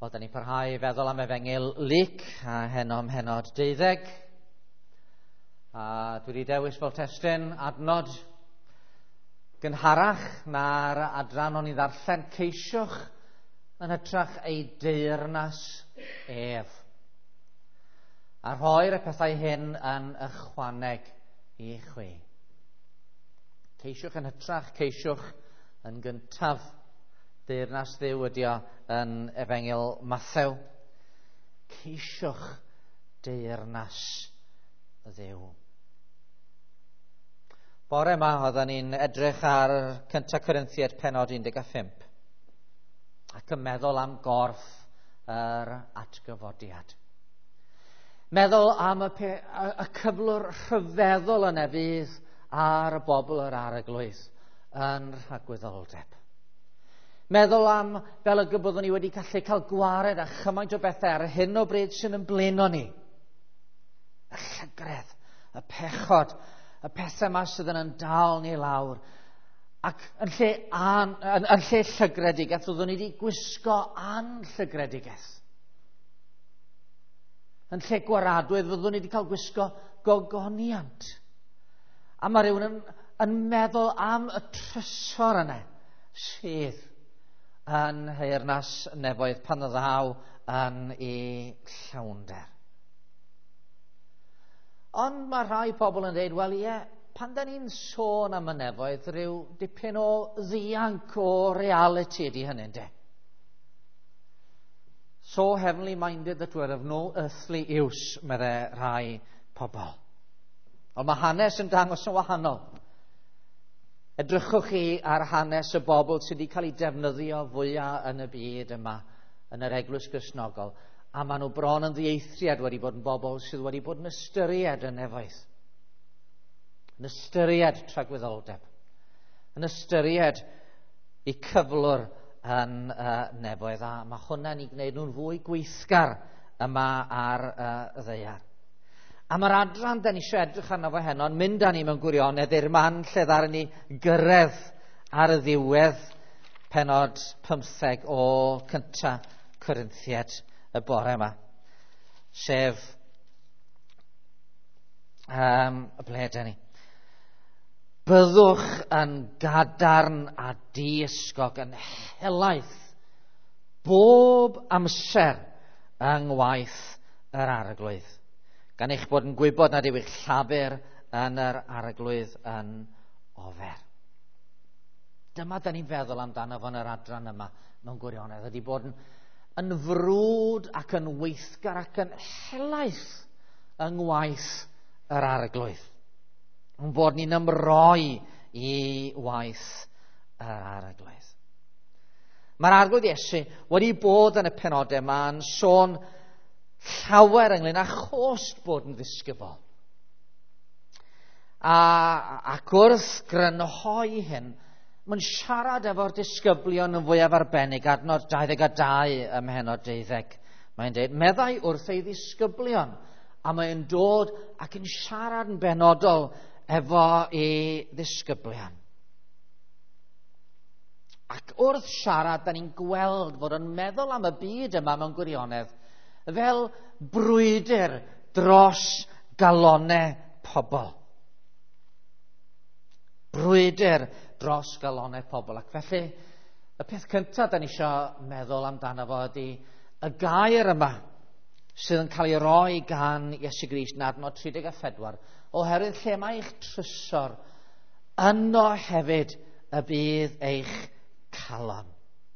Wel, da ni'n parhau i feddwl am Efengyl Luc, a heno am henod 12. A dwi wedi dewis fel testyn adnod gynharach na'r adran o'n i ddarllen, ceisiwch yn hytrach ei deyrnas ef. A rhoi'r pethau hyn yn ychwaneg i chwi. Ceisiwch yn hytrach, ceisiwch yn gyntaf. Deyrnas Dduw ydy o yn Efengyl Mathew. Ceisiwch deyrnas Dduw. Bore yma oedden ni'n edrych ar 1 Corinthiaid pennod 15 ac yn meddwl am gorff yr atgyfodiad. Meddwl am y cyflwr rhyfeddol yna fydd ar y bobl yr arglwydd yn rhagwyddoldeb. Meddwl am fel y byddwn ni wedi gallu cael gwared a chymaint o bethau ar hyn o bryd sy'n yn blino ni. Y llygredd, y pechod, y pethau yma sydd yn dal ni lawr. Ac yn lle llygredigaeth, fyddwn ni wedi gwisgo anllygredigaeth. Yn lle gwaradwydd, fyddwn ni wedi cael gwisgo gogoniant. A mae rhywun yn meddwl am y trysor yna sydd yn heyrnas nefoedd pan ddaw yn ei llawnder. Ond mae rhai pobl yn dweud, wel ie, pan da ni'n sôn am y nefoedd, rhyw dipyn o ddianc o reality ydy hynny, de. So heavenly minded that we're of no earthly use, meddai rhai pobl. Ond mae hanes yn dangos yn wahanol. Edrychwch chi ar hanes y bobl sydd wedi cael ei defnyddio fwyaf yn y byd yma, yn yr eglwys Gristnogol, a maen nhw bron yn ddieithriad wedi bod yn bobl sydd wedi bod yn ystyried y nefoedd. Yn ystyried tragwyddoldeb. Yn ystyried eu cyflwr yn nefoedd, a mae hwnna'n ei gwneud nhw'n fwy gweithgar yma ar ddaear. A mae'r adran da ni eisiau edrych arno fo heno yn mynd â ni mewn gwirionedd i'r man lle ddaren ni gyrraedd ar y ddiwedd pennod 15 o 1 Corinthiaid y bore yma. Sef, ble da ni? Byddwch yn gadarn a di-ysgog yn helaeth bob amser yng ngwaith yr arglwydd. Gan eich bod yn gwybod nad yw eich llafur yn yr arglwydd yn ofer. Dyma da ni'n feddwl amdano fo'n yr adran yma mewn gwirionedd, ydy bod yn frwd ac yn weithgar ac yn helaeth yng ngwaith yr arglwydd. Yn bod ni'n ymroi i waith yr arglwydd. Mae'r arglwydd Iesu wedi bod yn y penodau yma yn sôn llawer ynglyn â chost bod yn ddisgybl. Ac wrth grynhoi hyn, mae'n siarad efo'r disgyblion yn fwyaf arbennig, adnod 22 ym mhenod 12. Mae'n dweud, meddai wrth ei ddisgyblion, a mae'n dod ac yn siarad yn benodol efo ei ddisgyblion. Ac wrth siarad, da ni'n gweld fod yn meddwl am y byd yma mewn gwirionedd fel brwydr dros galonau pobl. Brwydr dros galonau pobl. Ac felly, y peth cyntaf da ni eisiau meddwl amdano fo ydy y gair yma sydd yn cael ei roi gan Iesu Grist yn adnod 34, oherwydd lle mae eich trysor, yno hefyd y bydd eich calon.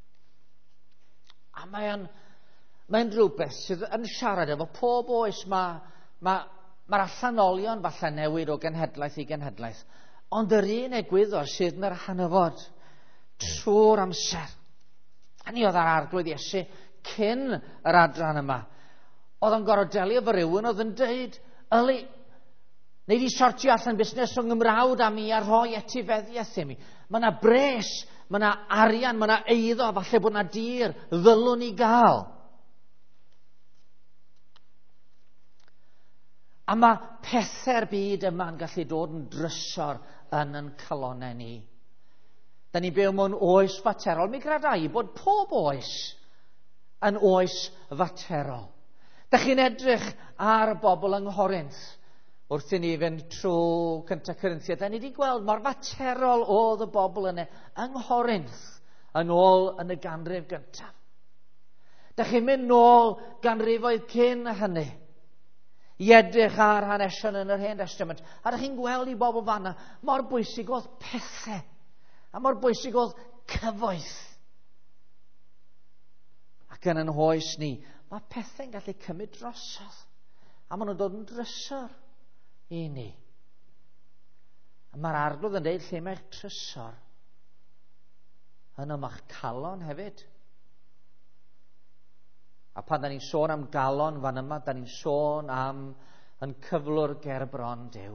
A mae'n rhywbeth sydd yn siarad efo pob oes. Mae'r allanolion falle newid o genhedlaeth i genhedlaeth, ond yr un egwyddor sydd yn yr hanfod trwy'r amser. Hynny oedd ar arglwydd Iesu cyn yr adran yma. Oedd yn gorfod delio efo rywun oedd yn dweud, yli, neu di sortio allan busnes rhwng ymrawd a mi a rhoi etifeddiaeth i mi. Mae yna bres, mae yna arian, mae yna eiddo, falle bod yna dir, ddylwn i gael. A mae pethau'r byd yma'n gallu dod yn drysor yn calonau ni. Da ni'n byw mewn oes faterol. Mi gradau bod pob oes yn oes faterol. Dych chi'n edrych ar y bobl yng Nghorinth wrth i ni fynd trwy Cynta Corinthiaid. Da ni wedi gweld mor faterol oedd y bobl yna yng Nghorinth yn ôl yn y ganrif gyntaf. Dych chi'n mynd nôl ganrifoedd cyn hynny i edrych ar hanesion yn yr Hen Testament. A dych chi'n gweld i bobl fanna mor bwysig oedd pethau a mor bwysig oedd cyfoeth. Ac yn ein hoes ni, mae pethau'n gallu cymryd drosodd. A maen nhw'n dod yn drysor i ni. A mae'r arglwydd yn dweud lle mae'ch trysor yn yma'ch calon hefyd. A pan da ni'n sôn am galon fan yma, da ni'n sôn am yn cyflwr ger bron Duw.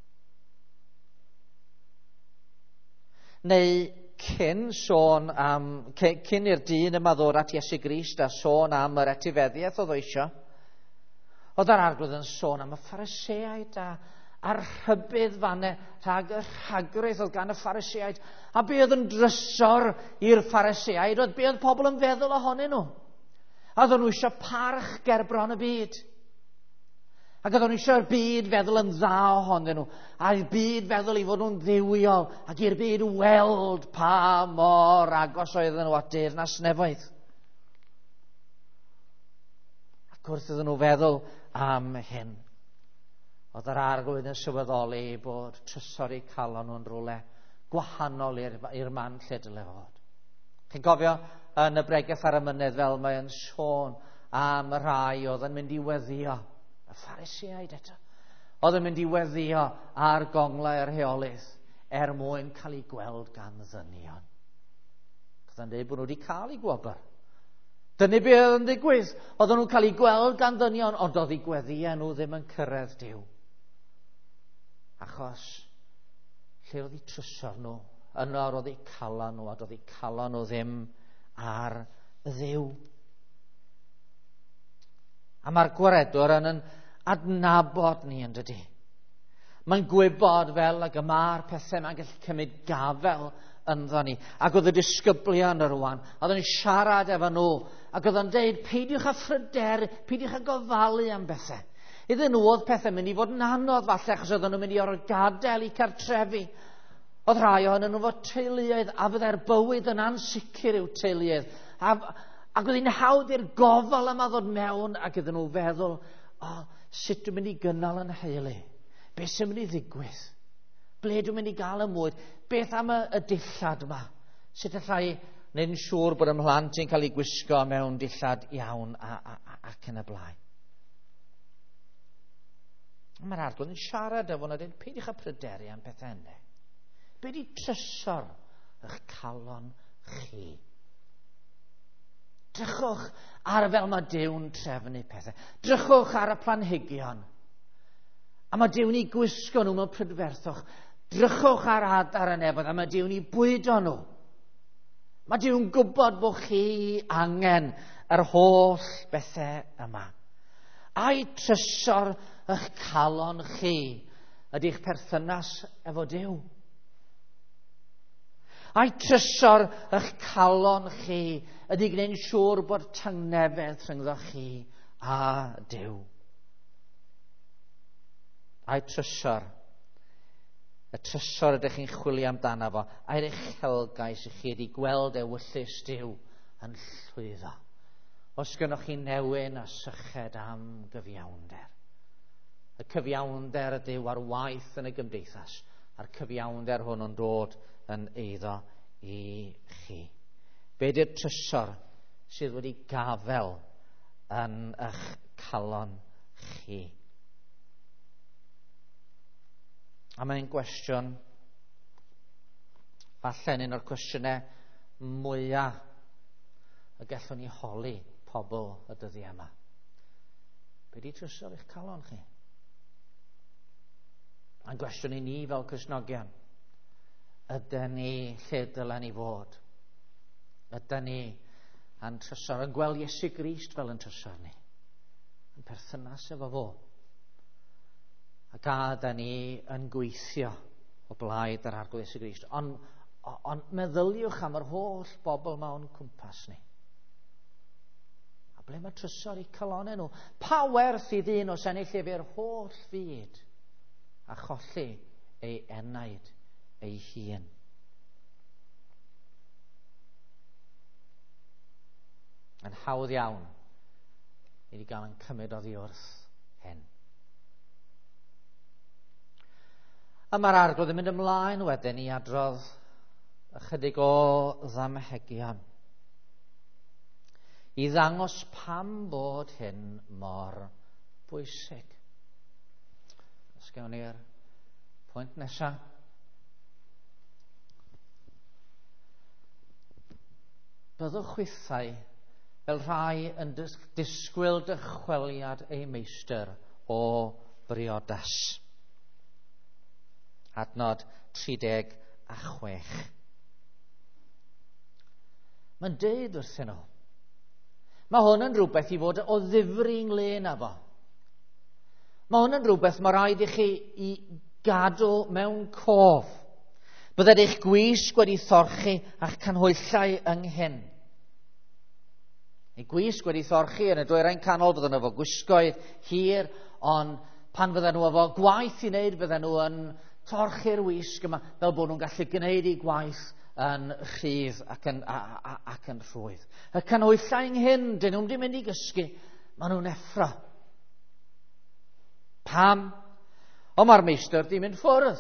Neu cyn i'r dyn yma ddod at Iesu Grist a sôn am yr etifeddiaeth oedd o isio, oedd yr arglwydd yn sôn am y Phariseaid a'r rhybudd fanne rhag y rhagrwydd oedd gan y Phariseaid. A be oedd yn drysor i'r Phariseaid oedd be oedd pobl yn feddwl ohonyn nhw. A oedden nhw eisiau parch ger bron y byd. Ac oedden nhw eisiau'r byd feddwl yn dda ohonyn nhw. A'r byd feddwl i fod nhw'n dduwiol. Ac i'r byd weld pa mor agos oedden nhw at deyrnas nefoedd. Ac wrth iddyn nhw feddwl am hyn, oedd yr arglwydd yn sylweddoli bod trysor eu calon nhw'n rhywle gwahanol i'r man lle dyle fod. Chi'n cofio yn y bregaeth ar y mynydd fel mae'n sôn am y rhai oedd yn mynd i weddio, y Phariseaid eto, oedd yn mynd i weddio ar gonglau yr rheolydd mwyn cael ei gweld gan ddynion. Oedd yn dweud bod nhw wedi cael ei gwobr. Dyna be oedd yn digwydd. Oedden nhw'n cael ei gweld gan ddynion, ond oedd ei gweddiau nhw ddim yn cyrraedd Duw. Achos lle oedd ei trysor nhw, yno oedd ei calon nhw, a oedd ei calon nhw ddim ar Dduw. A mae'r gwaredwr yn adnabod ni yn dydy. Mae'n gwybod fel ac y mae'r pethau mae'n gallu cymryd gafel ynddo ni. Ac oedd y disgyblion yn rwan. Oedd yn siarad efo nhw. Ac oedd yn dweud, peidiwch â phryder, peidiwch â gofalu am bethau. Iddyn nhw oedd pethau mynd i fod yn anodd falle, achos oedd nhw'n mynd i orgadael i cartrefi. Oedd rhai ohonyn nhw fod teuluoedd, a fydde'r bywyd yn ansicr i'w teuluoedd. Ac oedd hi'n hawdd i'r gofal yma ddod mewn, ac iddyn nhw feddwl, sut dwi'n mynd i gynnal yn heulu? Beth sy'n mynd i ddigwydd? Ble dwi'n mynd i gael y mwyd? Beth am y dillad yma? Sut allai wneud yn siŵr bod ymhlant yn cael ei gwisgo mewn dillad iawn ac yn y blaen? Mae'r arglwydd yn siarad efo nhw, peidiwch â pryderu am pethau yna. Be di trysor eich calon chi? Drychwch ar fel mae Dyw'n trefnu pethau. Drychwch ar y planhigion. A mae Dyw'n ei gwisgo nhw mewn prydferthwch. Drychwch ar adar y nefoedd, a mae Dyw'n ei bwydo nhw. Mae Dyw'n gwybod bod chi angen yr holl bethau yma. A'i trysor eich calon chi ydy'ch perthynas efo Duw. A'i trysor eich calon chi ydy gwneud yn siŵr bod tangnefedd rhyngddo chi a Duw. A'i trysor, y trysor ydych chi'n chwilio amdano fo, a'i'r uchelgais i chi ydy gweld ewyllys Duw yn llwyddo. Os gynnwch chi newyn a syched am gyfiawnder. Y cyfiawnder y Duw ar waith yn y gymdeithas, a'r cyfiawnder hwn yn dod yn eiddo i chi. Be di'r trysor sydd wedi gafel yn eich calon chi? A mae'n gwestiwn, falle'n un o'r cwestiynau mwyaf y gallwn ni holi pobl y dyddiau yma. Be di trysor eich calon chi? A'n gwestiwn i ni fel Cristnogion. Ydyn ni lle dylen ni fod? Ydyn ni yn trysor, yn gweld Iesu Grist fel yn trysor ni? Yn perthynas efo fo? Ac ydyn ni yn gweithio o blaid yr arglwydd Iesu Grist? Ond meddyliwch am yr holl bobl yma o'n cwmpas ni. ble mae trysor eu calonau nhw? Pa werth i ddyn os ennill efo'r holl fyd a cholli ei enaid ei hun? Yn hawdd iawn i ni gael yn cymryd oddi wrth hyn. A mae'r arglwydd yn mynd ymlaen wedyn i adrodd ychydig o ddamhegion i ddangos pam bod hyn mor bwysig. Os gawn ni'r pwynt nesaf. Byddwch weithiau fel rhai yn disgwyl dychweliad ei meistr o briodas. Adnod 36. Mae'n deud wrthyn nhw, mae hwn yn rhywbeth i fod o ddifri ynglyn â fo. Mae hwn yn rhywbeth mae rhaid i chi i gadw mewn cof. Bydded eich gwisg wedi thorchi a'ch canhwyllau ynghyn. Ei gwisg wedi thorchi yn y dwyrain canol, bydden nhw efo gwisgoedd hir, ond pan fydden nhw efo gwaith i wneud, bydden nhw yn torchi'r wisg yma fel bod nhw'n gallu gwneud ei gwaith yn rhydd ac yn rhwydd. Y canhwyllau ynghyn, dyn nhw'n mynd i gysgu, maen nhw'n effro. Pam? O, mae'r meistr di mynd ffwrdd.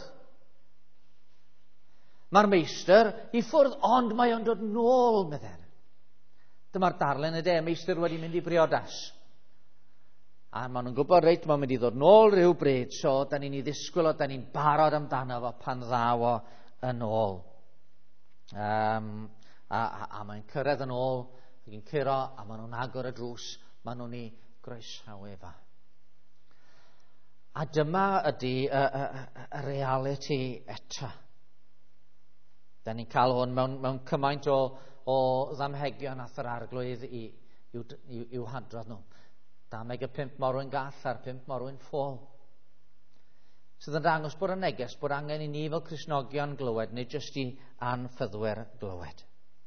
Mae'r meistr i ffwrdd, ond mae o'n dod nôl, medden. Dyma'r darlun y de, meistr wedi mynd i briodas. A maen nhw'n gwybod reit, mae'n mynd i ddod nôl rhyw bryd, so da ni'n ei ddisgwyl o, da ni'n barod amdano fo pan ddaw o yn ôl. A mae'n cyrraedd yn ôl, ac yn curo, a maen nhw'n agor y drws, maen nhw'n ei groesawu efo. A dyma ydy y reality eto. Da ni'n cael hwn mewn cymaint o ddamhegion ath yr arglwydd i'w hadrodd nhw. 25 morwyn gall a'r 5 morwyn ffôl. Sydd yn dangos bod y neges bod angen i ni fel Cristnogion glywed, neu jyst i anffyddwyr glywed.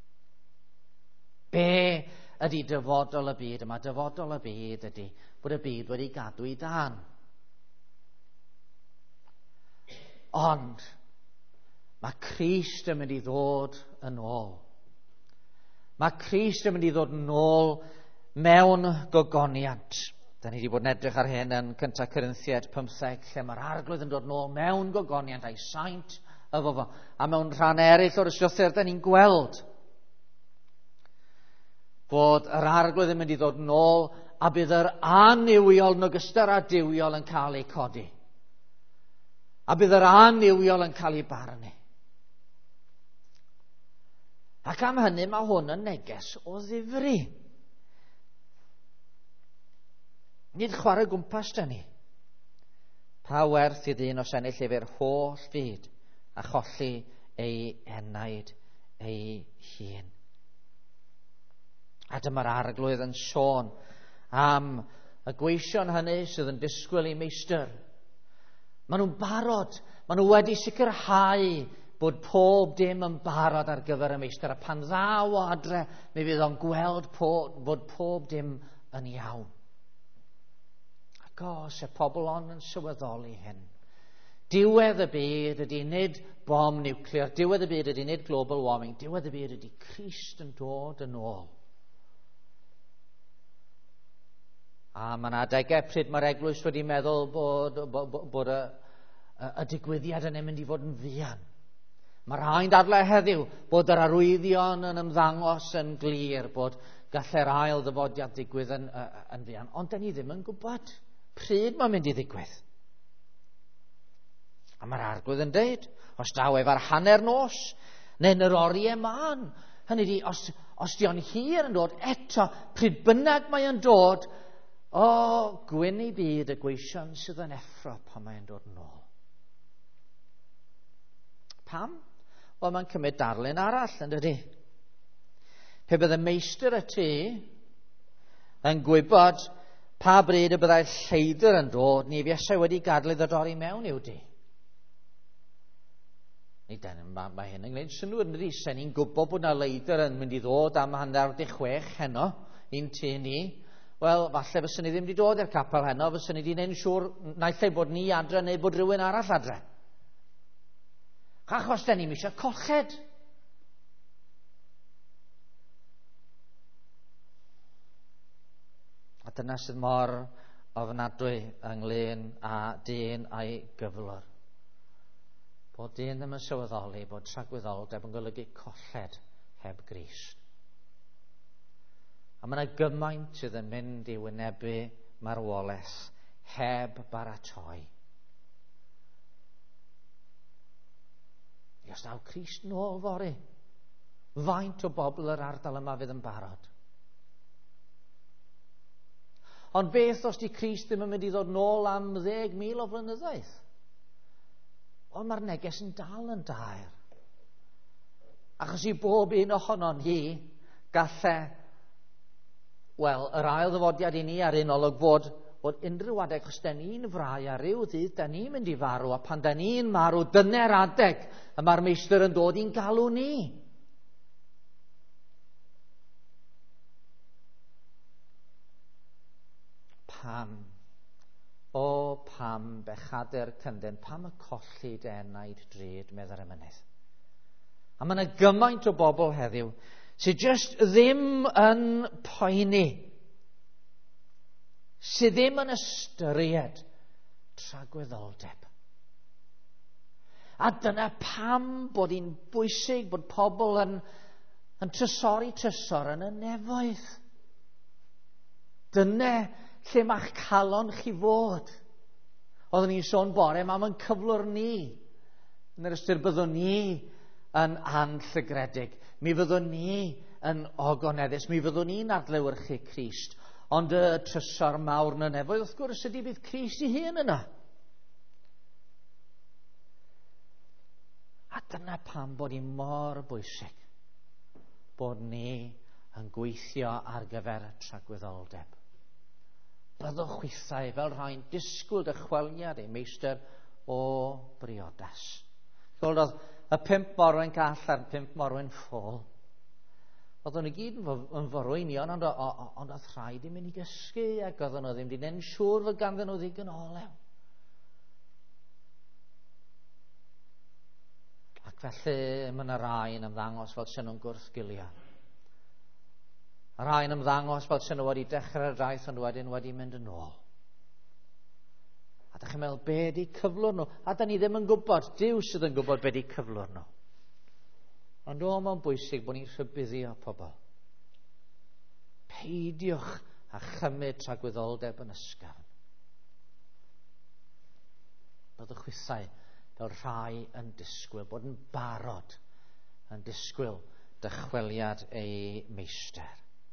Be ydy dyfodol y byd yma? Dyfodol y byd ydy bod y byd wedi gadw i dan. Ond mae Crist yn mynd i ddod yn ôl. Mae Crist yn mynd i ddod yn ôl mewn gogoniant. Da ni wedi bod yn edrych ar hyn yn 1 Corinthiaid 15, lle mae'r arglwydd yn dod nôl mewn gogoniant a'i saint efo fo. A mewn rhan eraill o'r llythyr, da ni'n gweld bod yr arglwydd yn mynd i ddod nôl a bydd yr aniwiol yn ogystal â diwiol yn cael ei codi. A bydd yr aniwiol yn cael ei barnu. Ac am hynny mae hwn yn neges o ddifri. Nid chwarae gwmpas da ni. Pa werth i ddyn os ennill efo'r holl fyd a cholli ei enaid ei hun. A dyma'r arglwydd yn sôn am y gweision hynny sydd yn disgwyl i meistr. Maen nhw'n barod, maen nhw wedi sicrhau bod pob dim yn barod ar gyfer y meistr. A pan ddaw o adre, mi fydd o'n gweld bod pob dim yn iawn. Ac os y pobl ond yn sylweddoli hyn, diwedd y byd ydy nid bom niwclear, diwedd y byd ydy nid global warming, diwedd y byd ydy Crist yn dod yn ôl. A mae yna adegau pryd mae'r eglwys wedi meddwl bod y digwyddiad yn mynd i fod yn fuan. Mae rhaid adlau heddiw bod yr arwyddion yn ymddangos yn glir, bod gallai'r ail ddyfodiad digwydd yn fuan. Ond da ni ddim yn gwybod pryd mae'n mynd i ddigwydd. A mae'r arglwydd yn deud, os daw efo'r hanner nos, neu'n yr oriau man, hynny di, os di o'n hir yn dod eto, pryd bynnag mae'n dod, o gwyn i byd y gweision sydd yn effro pan mae'n dod yn ôl. Pam? Wel, mae'n cymryd darlun arall, yn dydi? Pe bydd y meistr y tŷ yn gwybod pa bryd y byddai'r lleidr yn dod, ni fiesau wedi gadlu ddod i mewn i'w di. Mae hyn yn gwneud synwyr, yn dydi? Ni'n gwybod bod yna leidr yn mynd i ddod am 16 heno, un tŷ ni, Wel, falle fyswn ni ddim wedi dod i'r capel heno, fyswn ni wedi gwneud siŵr naill ai bod ni adre neu bod rhywun arall adre. Achos da ni'n eisiau colled. A dyna sydd mor ofnadwy ynglyn â dyn a'i gyflwr. Bod dyn ddim yn sylweddoli bod tragwyddoldeb yn golygu colled heb Grist. A mae yna gymaint sydd yn mynd i wynebu marwolaeth heb baratoi. Os daw Crist nôl fory, faint o bobl yr ardal yma fydd yn barod. Ond beth os di Crist ddim yn mynd i ddod nôl am 10,000 o flynyddoedd? Ond mae'r neges yn dal yn dair. Achos i bob un ohono ni gallai, wel, yr ail ddyfodiad i ni ar un olwg fod unrhyw adeg, os da ni'n frau ar ryw ddydd, da ni'n mynd i farw, a pan da ni'n marw, dyna'r adeg y mae'r meistr yn dod i'n galw ni. Pam bechader cynden, pam y colli denaid drud meddai'r emynydd. A mae yna gymaint o bobl heddiw sydd just ddim yn poeni, sydd ddim yn ystyried tragwyddoldeb. A dyna pam bod hi'n bwysig bod pobl yn trysor yn y nefoedd. Dyna lle mae'ch calon chi fod. Oeddwn ni'n sôn bore, mam yn cyflwr ni. Yn yr ystyr byddwn ni yn anllygredig. Mi fyddwn ni yn ogoneddus. Mi fyddwn ni'n adlewyrchu Crist. Ond y trysor mawr yn y nefoedd, wrth gwrs, ydy bydd Crist ei hun yna. A dyna pam bod hi mor bwysig bod ni yn gweithio ar gyfer tragwyddoldeb. Byddwch chwithau fel rhain disgwyl dychweliad ei meistr o briodas. Oedd y 5 morwyn gall a'r 5 morwyn ffôl. Oedden nhw gyd yn forwynion, ond oedd rhaid i mynd i gysgu, ac oedden nhw ddim wedi gwneud siŵr fod ganddyn nhw ddigon o olew. Ac felly mae yna rai yn ymddangos fel sy'n nhw'n gwrthgilio. A rhai'n ymddangos fel sy'n nhw wedi dechrau'r daith ond wedyn wedi mynd yn ôl. A da chi'n meddwl, be di cyflwr nhw? A da ni ddim yn gwybod, Duw sydd yn gwybod be di cyflwr nhw. Ond mae'n bwysig bod ni'n rhybuddio pobl. Peidiwch a chymryd tragwyddoldeb yn ysgafn. Byddwch chwithau fel rhai yn disgwyl, bod yn barod yn disgwyl dychweliad ei meistr.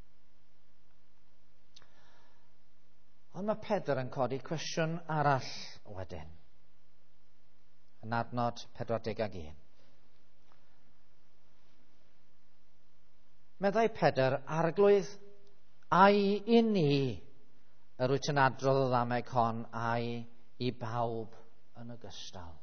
Ond mae Pedr yn codi cwestiwn arall wedyn. Yn adnod 41. Meddai Pedr, arglwydd, ai i ni yr wyt yn adrodd o ddameg hon, ai i bawb yn ogystal.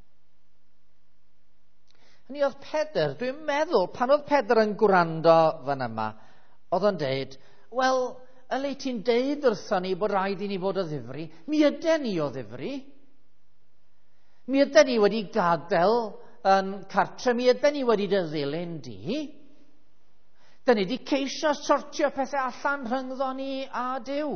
Hynny oedd Pedr, dwi'n meddwl, pan oedd Pedr yn gwrando fan yma, oedd yn deud, wel, yle ti'n deud wrthon ni bod rhaid i ni fod o ddifri? Mi yden ni o ddifri. Mi yden ni wedi gadael yn cartre, mi yden ni wedi dy ddilyn di. Da ni wedi ceisio sortio pethau allan rhyngddo ni a Duw.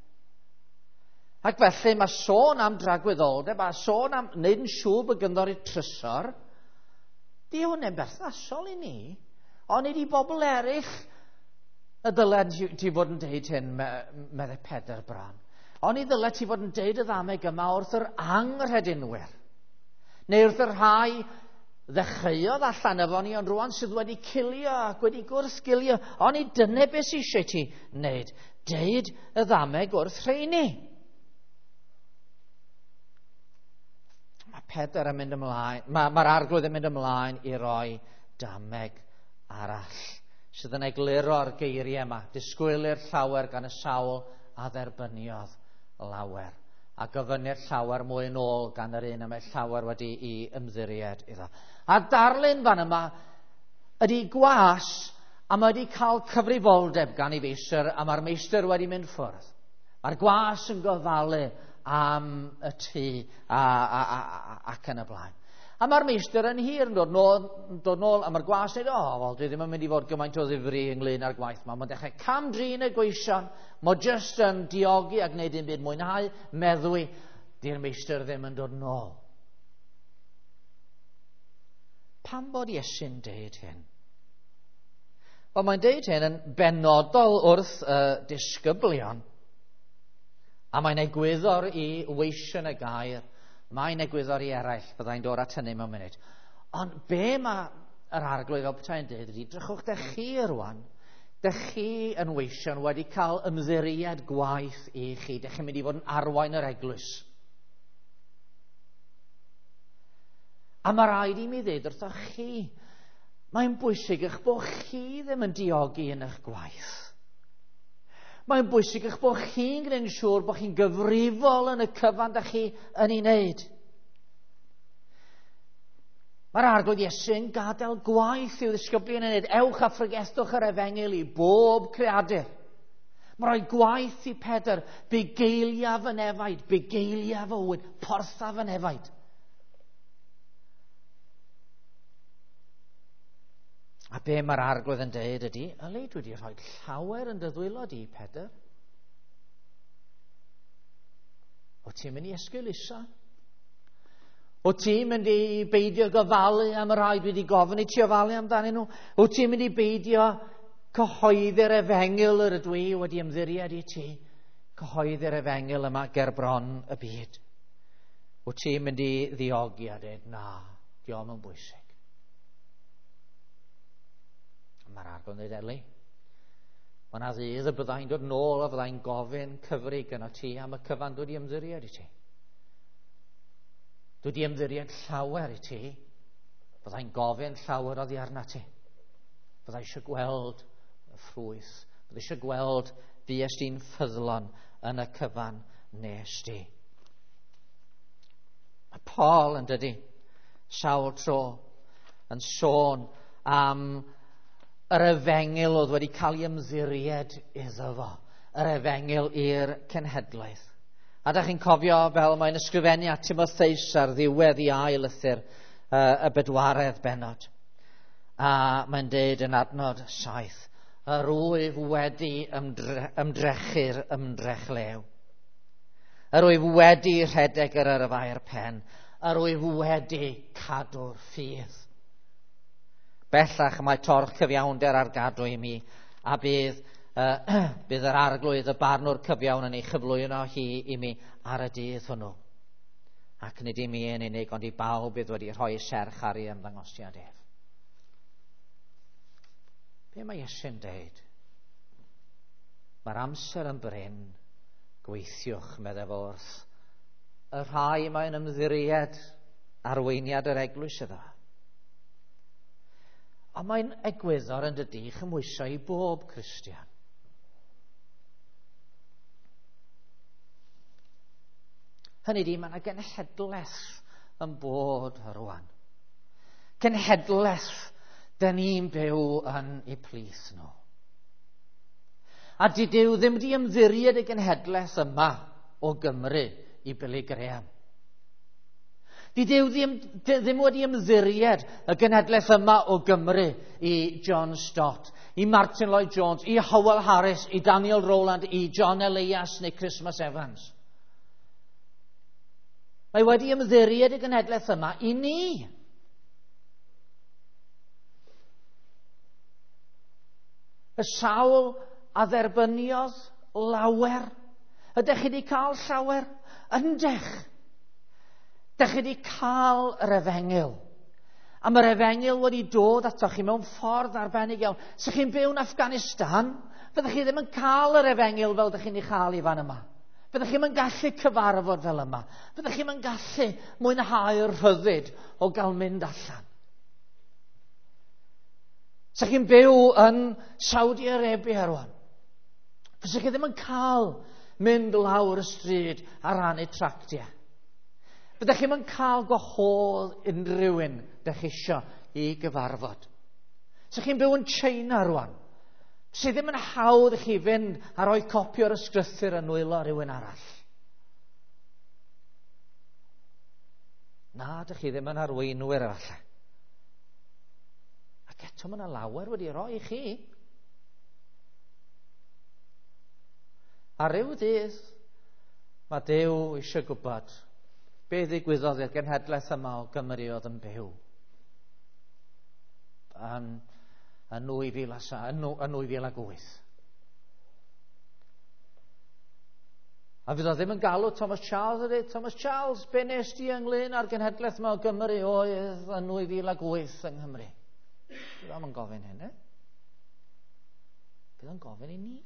Ac felly mae sôn am dragwyddoldeb a sôn am wneud yn siŵr bod gynddo i trysor. Di hwnna'n berthnasol i ni. Ond ydi bobl eraill y dyled ti fod yn deud hyn, meddai Pedr bron. Ond i ddyled ti fod yn deud y ddameg yma wrth yr angredinwyr. Neu wrth yr rhai ddechreuodd allan efo ni, ond rwan sydd wedi cilio ac wedi gwrthgilio. Ond i dyna beth sydd eisiau ti wneud. Deud y ddameg wrth rheini. Mae Pedr yn mynd ymlaen, mae'r arglwydd yn mynd ymlaen i roi dameg arall sydd yn egluro'r geiriau yma, disgwylir llawer gan y sawl a dderbyniodd lawer. A gofynnu'r llawer mwy yn ôl gan yr un y mae llawer wedi i ymddiried iddo. A darlun fan yma ydy gwas a mae wedi cael cyfrifoldeb gan ei feistr a mae'r meistr wedi mynd ffwrdd. Mae'r gwas yn gofalu am y tŷ ac yn y blaen. A mae'r meistr yn hir yn dod nôl a mae'r gwas yn dweud, wel, dwi ddim yn mynd i fod gymaint o ddifri ynglyn â'r gwaith yma. Mae'n dechrau camdrin y gweision, mae jyst yn diogi a gwneud un byd mwynhau, meddwi, di'r meistr ddim yn dod nôl. Pam bod Iesu'n deud hyn? Wel, mae'n deud hyn yn benodol wrth disgyblion, a mae'n egwyddor i weision y gair. Mae'n egwyddor i eraill, byddai'n dod at hynny mewn munud. Ond be mae'r arglwydd fel petai'n dweud ydy, drychwch dy chi rwan, dy chi yn weision wedi cael ymddiried gwaith i chi, dy chi'n mynd i fod yn arwain yr eglwys. A mae rhaid i mi ddweud wrthoch chi, mae'n bwysig eich bod chi ddim yn diogi yn eich gwaith. Mae'n bwysig eich bod chi'n gwneud yn siŵr bod chi'n gyfrifol yn y cyfan da chi yn ei wneud. Mae'r arglwydd Iesu yn gadael gwaith i'w ddisgyblion yn wneud. Ewch a ffrygethwch yr efengyl i bob creadur. Mae rhoi gwaith i Pedr, bugeiliaf yn efaid, bugeiliaf o wyd, porthaf yn efaid. A be mae'r arglwydd yn dweud ydy, yli, dwi wedi rhoi llawer yn dy ddwylo di, Pedr. O ti'n mynd i esgyluso? O ti'n mynd i beidio gofalu am y rhai dwi wedi gofyn i ti ofalu amdanyn nhw? O ti'n mynd i beidio cyhoeddi'r efengyl yr ydw i wedi ymddiried i ti? Cyhoeddi'r efengyl yma gerbron y byd? O ti'n mynd i ddiogi a dweud, na, diolch yn bwysig. Mae'r arglwydd yn dweud, Eli, mae'n ddydd y byddai'n dod nôl a byddai'n gofyn cyfrig yno ti am y cyfan dwi wedi ymddiried i ti. Dwi wedi ymddiried llawer i ti, byddai'n gofyn llawer oddi arna ti. Byddai eisiau gweld y ffrwyth, byddai eisiau gweld fues di'n ffyddlon yn y cyfan nes di. Mae Paul yn dydy, sawl tro yn sôn am yr efengyl oedd wedi cael ei ymddiried iddo fo, yr efengyl i'r cenhedlaeth. A da chi'n cofio fel mae'n ysgrifennu at Timotheus ar ddiwedd i ail lythyr y bedwaredd bennod. A mae'n deud yn adnod 7, yr wyf wedi ymdrechu'r ymdrech lew. Yr wyf wedi rhedeg yr yrfa'r pen, yr wyf wedi cadw'r ffydd. Bellach mae torch cyfiawnder ar gadw i mi, a bydd yr arglwydd y barnwr cyfiawn yn ei chyflwyno hi i mi ar y dydd hwnnw. Ac nid i mi yn unig, ond i bawb bydd wedi rhoi serch ar ei ymddangosiad ef. Be mae Iesu'n deud? Mae'r amser yn bryn, gweithiwch, meddai wrth y rhai mae'n ymddiried arweiniad yr eglwys iddo. A mae'n egwyddor yn dydy chymwyso i bob Cristion. Hynny di, mae yna genhedlaeth yn bod rwan. Genhedlaeth, dyn ni'n byw yn eu plith nhw. A di Duw ddim wedi ymddiried y genhedlaeth yma o Gymru i Billy Graham. Di Duw ddim wedi ymddiried y genhedlaeth yma o Gymru i John Stott, i Martin Lloyd Jones, i Howell Harris, i Daniel Rowland, i John Elias neu Christmas Evans. Mae wedi ymddiried y genhedlaeth yma i ni. Y sawl a dderbyniodd lawer. Ydych chi wedi cael llawer? Yndych. Ydych chi wedi cael yr efengyl. A mae'r efengyl wedi dod atoch chi mewn ffordd arbennig iawn. Sech chi'n byw yn Afghanistan, fyddwch chi ddim yn cael yr efengyl fel ydych chi'n ei chael i fan yma. Fyddwch chi'n yn gallu cyfarfod fel yma. Fyddwch chi'n yn gallu mwynhau'r rhyddid o gael mynd allan. Sech chi'n byw yn Saudi Arabia rwan. Fyddwch chi ddim yn cael mynd lawr y stryd a rannu tractiau. Fyddwch chi'n yn cael gwahodd unrhyw un ydych chi isio i gyfarfod. Sech chi'n byw yn China rwan. Sydd ddim yn hawdd i chi fynd a rhoi copi o'r ysgrythur yn nwylo rhywun arall. Na, dych chi ddim yn arweinwyr efallai. Ac eto mae yna lawer wedi rhoi i chi. A ryw dydd, mae Duw eisiau gwybod be ddigwyddodd i'r genhedlaeth yma o Gymru oedd yn byw yn 2008. A fydd o ddim yn galw Thomas Charles ydy. Thomas Charles, be nes di ynglyn â'r genhedlaeth yma o Gymru oedd yn 2008 yng Nghymru? Bydd o'n gofyn hyn, Bydd o'n gofyn i ni.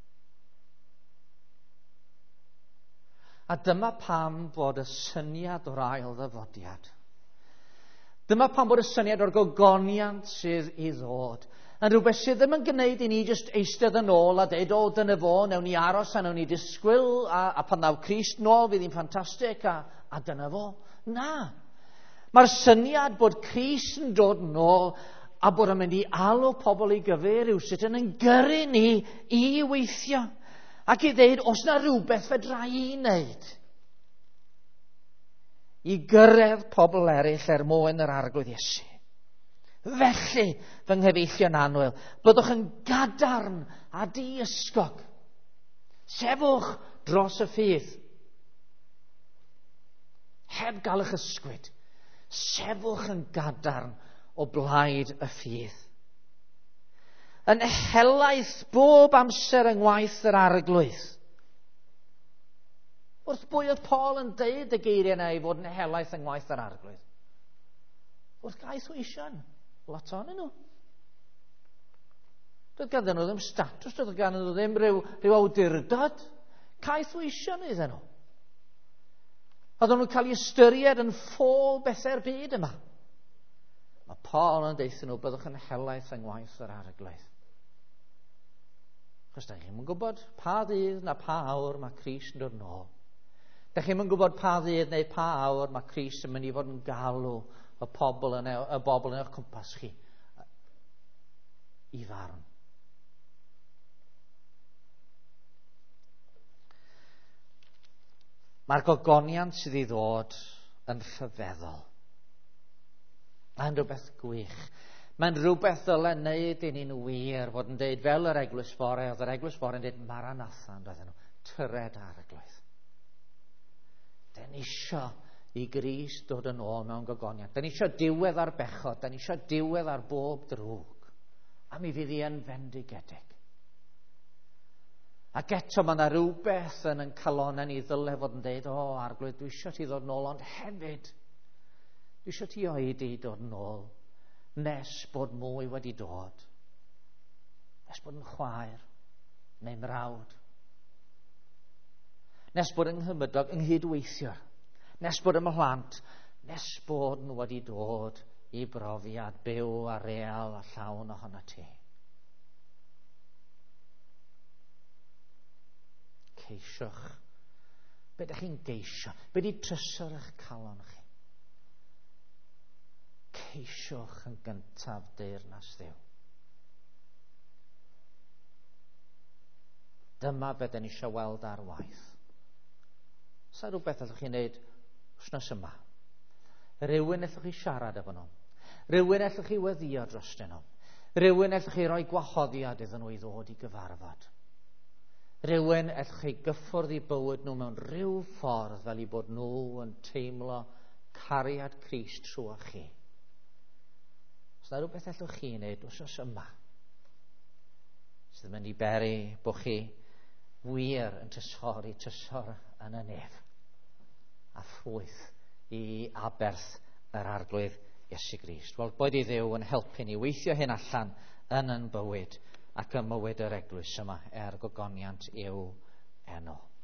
A dyma pam bod y syniad o'r ail ddyfodiad. Dyma pam bod y syniad o'r gogoniant sydd i ddod yn rhywbeth sydd ddim yn gwneud i ni jyst eistedd yn ôl a deud, o, dyna fo, newn ni aros a newn ni disgwyl, a pan ddaw Crist nôl, fydd hi'n ffantastig, a dyna fo. Na. Mae'r syniad bod Crist yn dod nôl a bod yn mynd i alw pobl i gyfer rywsut yn gyrru ni i weithio. Ac i ddeud, os na rhywbeth fedra i wneud i gyrraedd pobl eraill mwyn yr arglwydd Iesu. Felly, fy nghyfeithio'n annwyl, byddwch yn gadarn a di-ysgog. Sefwch dros y ffydd. Heb gael eich ysgwyd. Sefwch yn gadarn o blaid y ffydd. Yn helaeth bob amser yng ngwaith yr arglwydd. Wrth bwy oedd Paul yn deud y geiriau yna i fod yn helaeth yng ngwaith yr arglwydd? Wrth gaeth o eisiau. Lot o'n nhw. Doedd ganddyn nhw ddim statws, doedd ganddyn nhw ddim rhyw awdurdod. Caeth o eisiau iddyn nhw. Oedden nhw'n cael ei ystyried yn ffôl bethau'r byd yma. Mae Paul yn deithio nhw, byddwch yn helaeth yng ngwaith yr arglwydd. Chos da chi'n gwybod pa ddydd na pa awr mae Crist yn dod nôl. Da chi'n gwybod pa ddydd neu pa awr mae Crist yn mynd i fod yn galw y bobl yn eich cwmpas chi i farn. Mae'r gogoniant sydd i ddod yn rhyfeddol. Mae'n rhywbeth gwych. Mae'n rhywbeth ddylen wneud i ni'n wir fod yn deud fel yr Eglwys Fore, oedd yr Eglwys Fore yn deud Maranatha, yn doedden nhw, tyred arglwydd. Den isio i Grist dod yn ôl mewn gogoniant. Da ni eisiau diwedd ar bechod. Da ni eisiau diwedd ar bob drwg. A mi fydd hi yn fendigedig. Ac eto mae yna rhywbeth yn calonau ni ddyle fod yn dweud, o, arglwydd, dwi eisiau ti ddod yn ôl, ond hefyd, dwi eisiau ti oedi dod yn ôl, nes bod mwy wedi dod. Nes bod yn chwaer, neu mrawd. Nes bod yng Nghymydog yng nghydweithiwr. Nes bod ymhlant, nes bod nhw wedi dod i brofiad byw a real a llawn ohono ti. Ceisiwch. Be ydych chi'n geisio? Be di trysor eich calon chi? Ceisiwch yn gyntaf deyrnas Dduw. Dyma be da ni eisiau weld ar waith. Sa rhywbeth ydych chi'n neud wthnos yma. Rhywun ydych chi siarad efo nhw. Rhywun ydych chi weddio drostyn nhw. Rhywun ydych chi roi gwahoddiad iddyn nhw i ddod i gyfarfod. Rhywun ydych chi gyffwrdd i bywyd nhw mewn rhyw ffordd fel i bod nhw yn teimlo cariad Crist trwy chi. Os yna rhywbeth ydych chi'n neud wthnos yma sydd yn mynd i beri bod chi wir yn tysor yn y nef a ffwyth i aberth yr arglwydd Iesu Grist. Wel, boed i Dduw yn helpu ni weithio hyn allan yn bywyd ac ym mywyd yr eglwys yma gogoniant i'w enw.